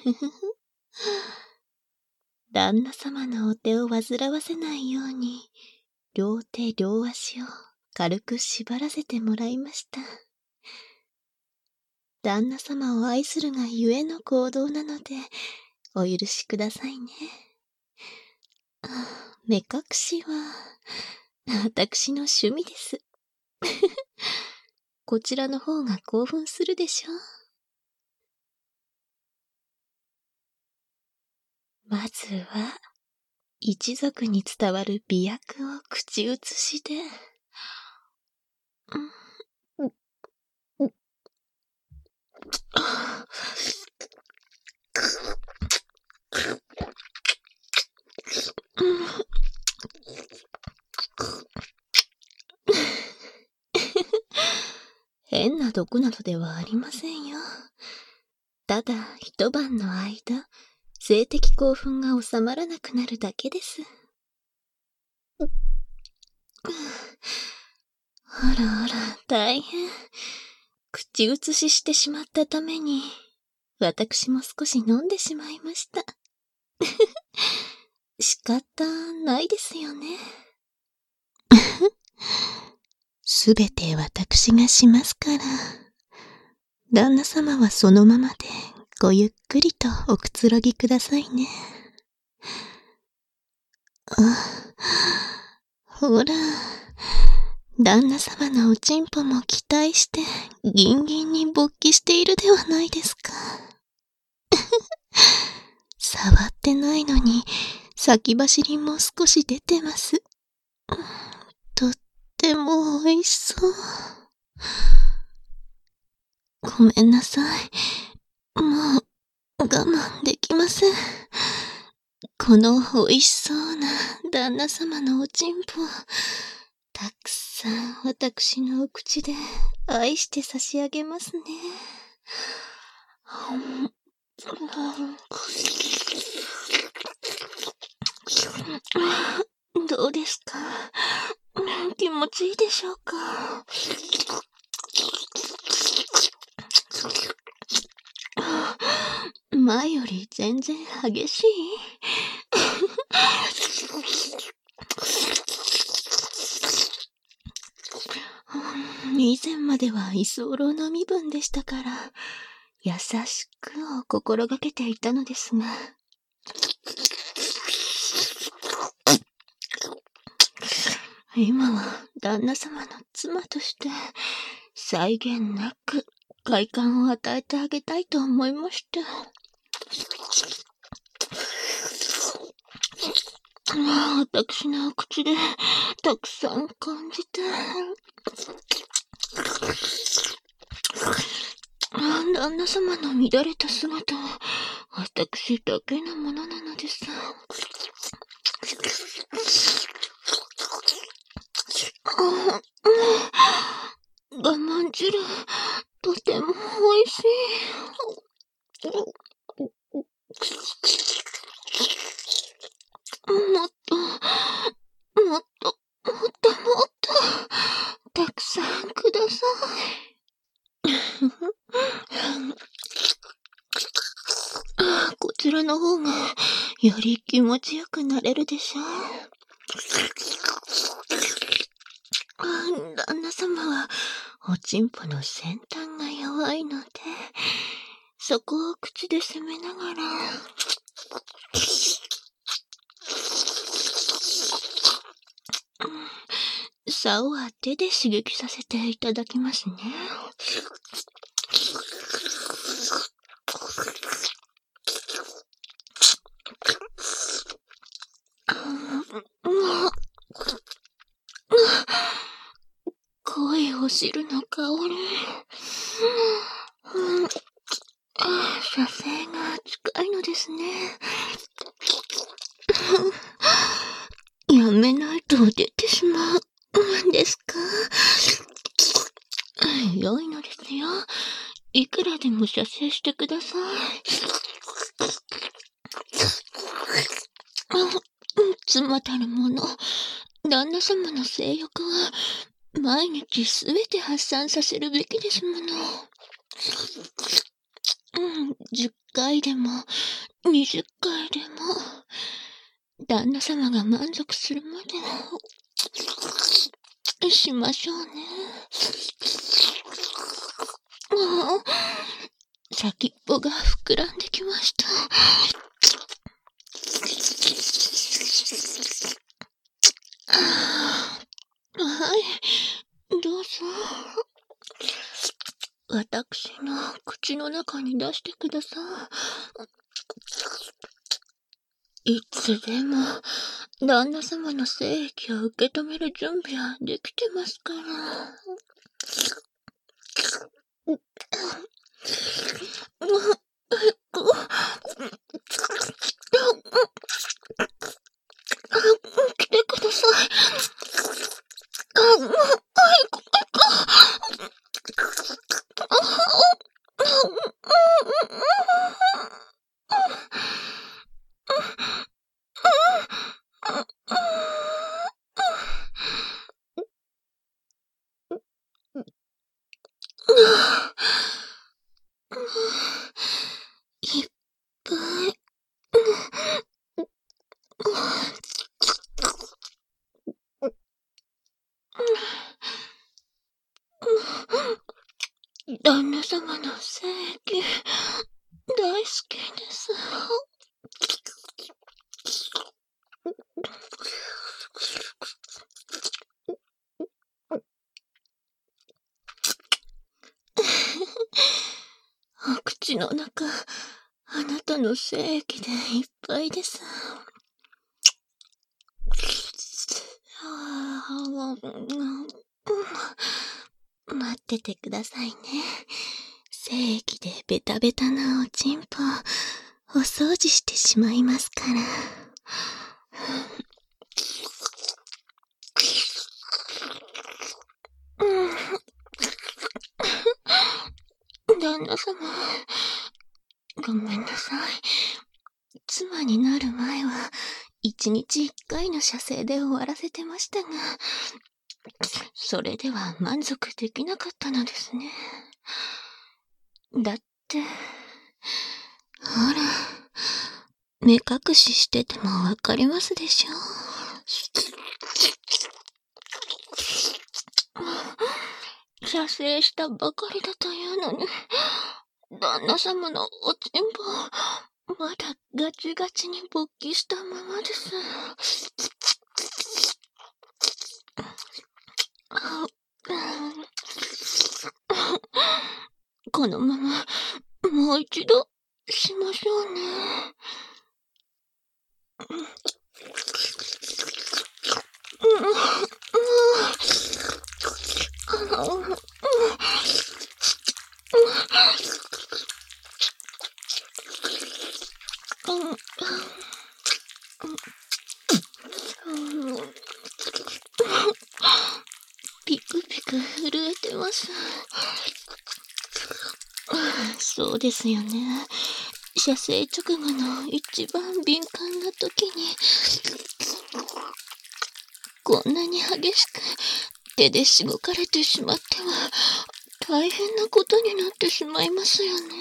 旦那様のお手を煩わせないように、両手両足を軽く縛らせてもらいました。旦那様を愛するがゆえの行動なので、お許しくださいね。目隠しは、私の趣味です。こちらの方が興奮するでしょう。まずは、一族に伝わる美薬を口移しで、変な毒などではありませんよ。ただ一晩の間、性的興奮が収まらなくなるだけです。あらあら、大変。口移ししてしまったために、私も少し飲んでしまいました。仕方ないですよね。すべて私がしますから。旦那様はそのままでごゆっくりとおくつろぎくださいね。ほら、旦那様のおちんぽも期待してギンギンに勃起しているではないですか。触ってないのに先走りも少し出てます。とっても美味しそう。ごめんなさい。もう我慢できません。この美味しそうな旦那様のおちんぽ、たくさん私のお口で愛して差し上げますね。どうですか？気持ちいいでしょうか？前より全然激しい？以前までは居候の身分でしたから、優しくを心がけていたのですが、今は旦那様の妻として際限なく快感を与えてあげたいと思いまして。私の口でたくさん感じて、旦那様の乱れた姿は私だけのものなのです。我慢汁、とても美味しい。もっと、もっと、たくさんください。こちらの方がより気持ちよくなれるでしょう。旦那様はおちんぽの先端が弱いので、そこを口で攻めながら、竿は手で刺激させていただきますね。濃いお汁の香り。射精が近いのですね。やめないと出てしまうんですか？良いのですよ。いくらでも射精してください。妻たるもの、旦那様の性欲は毎日すべて発散させるべきですもの。 10回でも、20回でも、旦那様が満足するまで、しましょうね。もう、先っぽが膨らんできました。はい、どうぞ。私の口の中に出してください。いつでも、旦那様の精液を受け止める準備はできてますから。来てください。いっぱい。旦那様の精液、大好きです。お口の中、あなたの精液でいっぱいです。待っててくださいね。精液でベタベタなおちんぽお掃除してしまいますから。旦那様、ごめんなさい。妻になる前は、1日1回の射精で終わらせてましたが、それでは満足できなかったのですね。だって、ほら、目隠ししててもわかりますでしょ。射精したばかりだというのに、旦那様のおちんぽ、まだガチガチに勃起したままです。このまま、もう一度、しましょうね。ピクピク震えてます。そうですよね。射精直後の一番敏感な時に、こんなに激しく手でしごかれてしまっては、大変なことになってしまいますよね。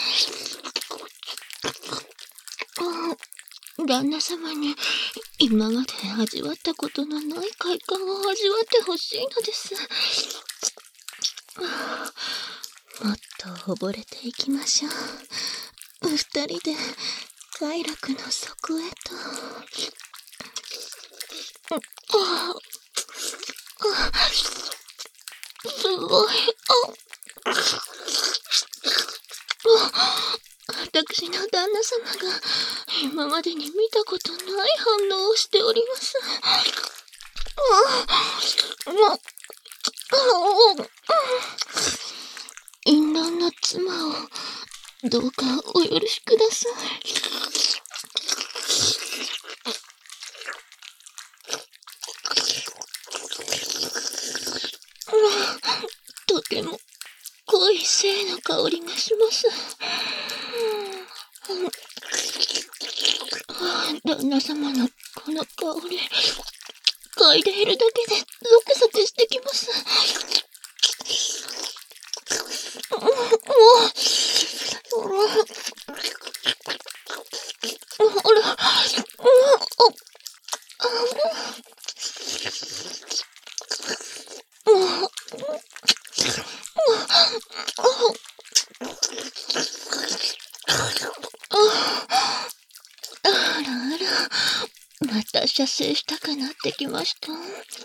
旦那様に今まで味わったことのない快感を味わってほしいのです。もっと溺れていきましょう。二人で快楽の底へと。すごい。私の旦那様が今までに見たことない反応をしております。淫乱な妻をどうかお許しください。とても濃い性の香りがします。旦那様のこの香り、嗅いでいるだけでゾクゾクしてきます。もう、 ら射精したくなってきました。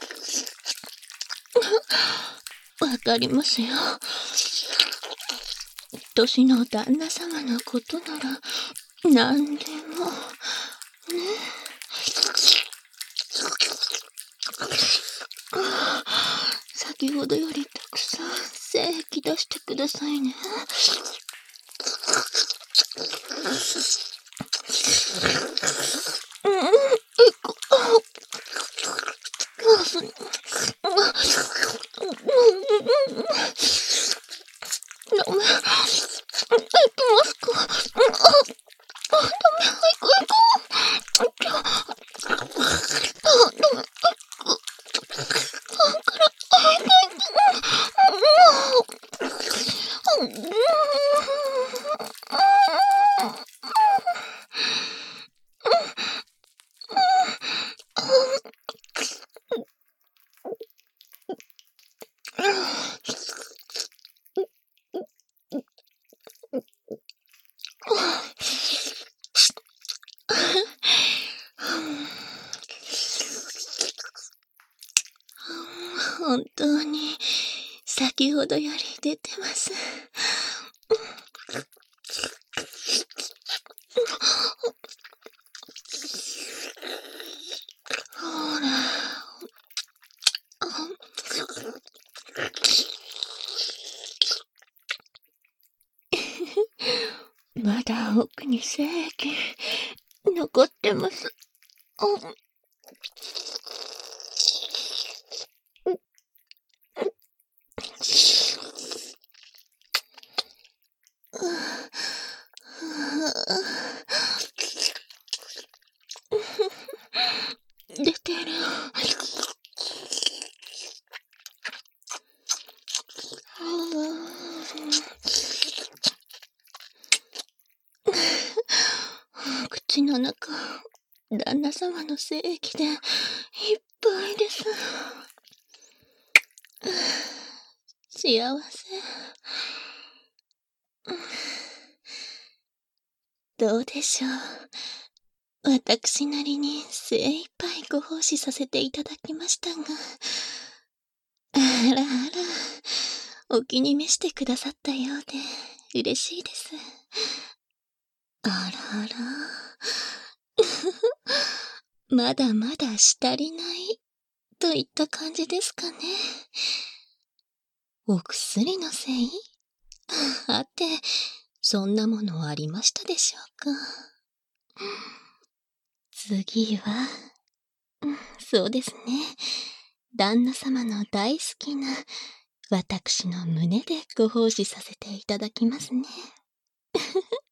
わかりますよ。年の旦那様のことなら、何でも、ね。先ほどよりたくさん精液出してくださいね。本当に先ほどより出てます。ほら。まだ奥に精液残ってます。出てる。口の中、旦那様の精液でいっぱいです。幸せ。どうでしょう。私なりに精一杯ご奉仕させていただきましたが、あらあら、お気に召してくださったようで嬉しいです。あらあら、まだまだしたりないといった感じですかね。お薬のせい？はて、そんなものありましたでしょうか。次は、そうですね。旦那様の大好きな私の胸でご奉仕させていただきますね。